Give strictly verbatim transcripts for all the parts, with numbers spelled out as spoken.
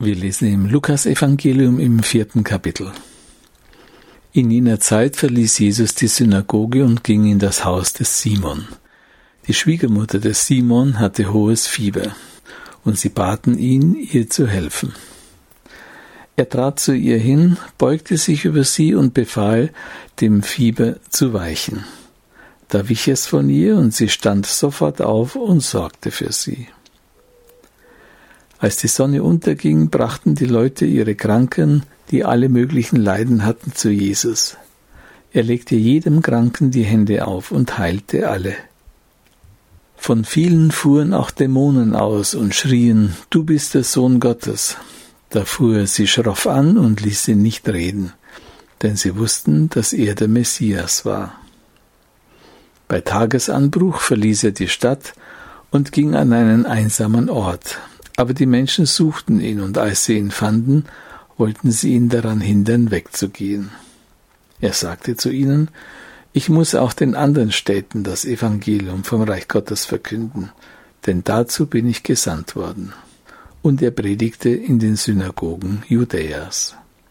Wir lesen im Lukas-Evangelium im vierten Kapitel. In jener Zeit verließ Jesus die Synagoge und ging in das Haus des Simon. Die Schwiegermutter des Simon hatte hohes Fieber, und sie baten ihn, ihr zu helfen. Er trat zu ihr hin, beugte sich über sie und befahl, dem Fieber zu weichen. Da wich es von ihr, und sie stand sofort auf und sorgte für sie. Als die Sonne unterging, brachten die Leute ihre Kranken, die alle möglichen Leiden hatten, zu Jesus. Er legte jedem Kranken die Hände auf und heilte alle. Von vielen fuhren auch Dämonen aus und schrien, »Du bist der Sohn Gottes!« Da fuhr er sie schroff an und ließ sie nicht reden, denn sie wussten, dass er der Messias war. Bei Tagesanbruch verließ er die Stadt und ging an einen einsamen Ort. Aber die Menschen suchten ihn, und als sie ihn fanden, wollten sie ihn daran hindern, wegzugehen. Er sagte zu ihnen, »Ich muss auch den anderen Städten das Evangelium vom Reich Gottes verkünden, denn dazu bin ich gesandt worden.« Und er predigte in den Synagogen Judäas.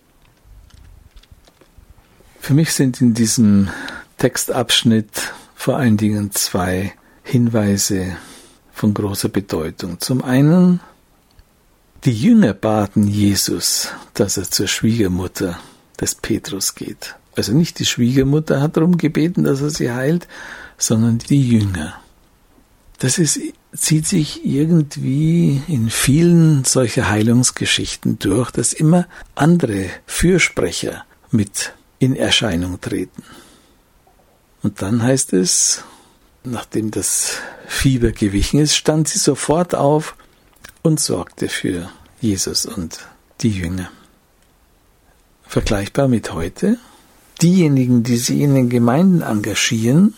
Für mich sind in diesem Textabschnitt vor allen Dingen zwei Hinweise von großer Bedeutung. Zum einen, die Jünger baten Jesus, dass er zur Schwiegermutter des Petrus geht. Also nicht die Schwiegermutter hat darum gebeten, dass er sie heilt, sondern die Jünger. Das ist, zieht sich irgendwie in vielen solcher Heilungsgeschichten durch, dass immer andere Fürsprecher mit in Erscheinung treten. Und dann heißt es, nachdem das Fieber gewichen ist, stand sie sofort auf und sorgte für Jesus und die Jünger. Vergleichbar mit heute, diejenigen, die sich in den Gemeinden engagieren,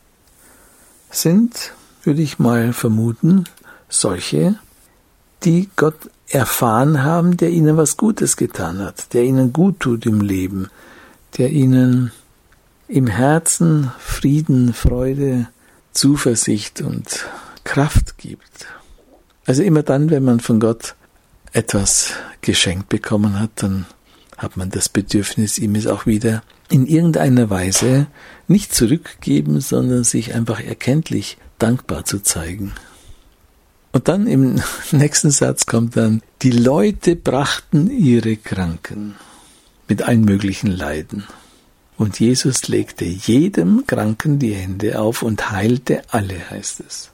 sind, würde ich mal vermuten, solche, die Gott erfahren haben, der ihnen was Gutes getan hat, der ihnen gut tut im Leben, der ihnen im Herzen Frieden, Freude, Zuversicht und Kraft gibt. Also immer dann, wenn man von Gott etwas geschenkt bekommen hat, dann hat man das Bedürfnis, ihm es auch wieder in irgendeiner Weise nicht zurückgeben, sondern sich einfach erkenntlich dankbar zu zeigen. Und dann im nächsten Satz kommt dann, die Leute brachten ihre Kranken mit allen möglichen Leiden. Und Jesus legte jedem Kranken die Hände auf und heilte alle, heißt es.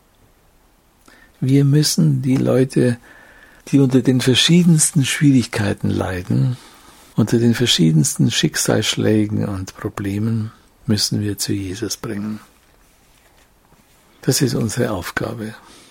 Wir müssen die Leute, die unter den verschiedensten Schwierigkeiten leiden, unter den verschiedensten Schicksalsschlägen und Problemen, müssen wir zu Jesus bringen. Das ist unsere Aufgabe.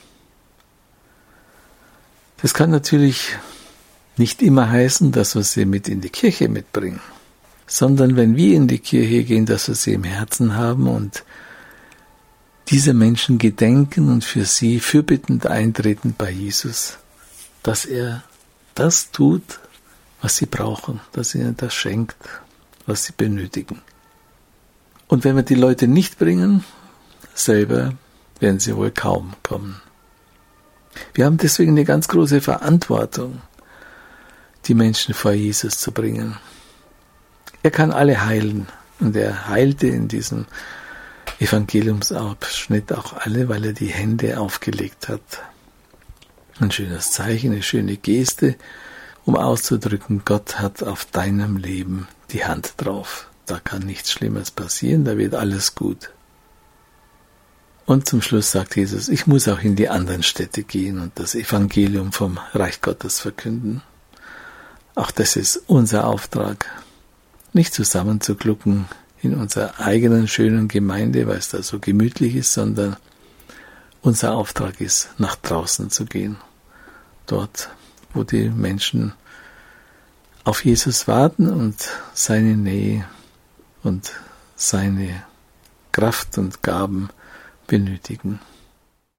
Das kann natürlich nicht immer heißen, dass wir sie mit in die Kirche mitbringen, sondern wenn wir in die Kirche gehen, dass wir sie im Herzen haben und diese Menschen gedenken und für sie fürbittend eintreten bei Jesus, dass er das tut, was sie brauchen, dass er ihnen das schenkt, was sie benötigen. Und wenn wir die Leute nicht bringen, selber werden sie wohl kaum kommen. Wir haben deswegen eine ganz große Verantwortung, die Menschen vor Jesus zu bringen. Er kann alle heilen, und er heilte in diesem Evangeliumsabschnitt auch alle, weil er die Hände aufgelegt hat. Ein schönes Zeichen, eine schöne Geste, um auszudrücken, Gott hat auf deinem Leben die Hand drauf. Da kann nichts Schlimmes passieren, da wird alles gut. Und zum Schluss sagt Jesus, ich muss auch in die anderen Städte gehen und das Evangelium vom Reich Gottes verkünden. Auch das ist unser Auftrag, nicht zusammenzuglucken in unserer eigenen schönen Gemeinde, weil es da so gemütlich ist, sondern unser Auftrag ist, nach draußen zu gehen. Dort, wo die Menschen auf Jesus warten und seine Nähe und seine Kraft und Gaben benötigen.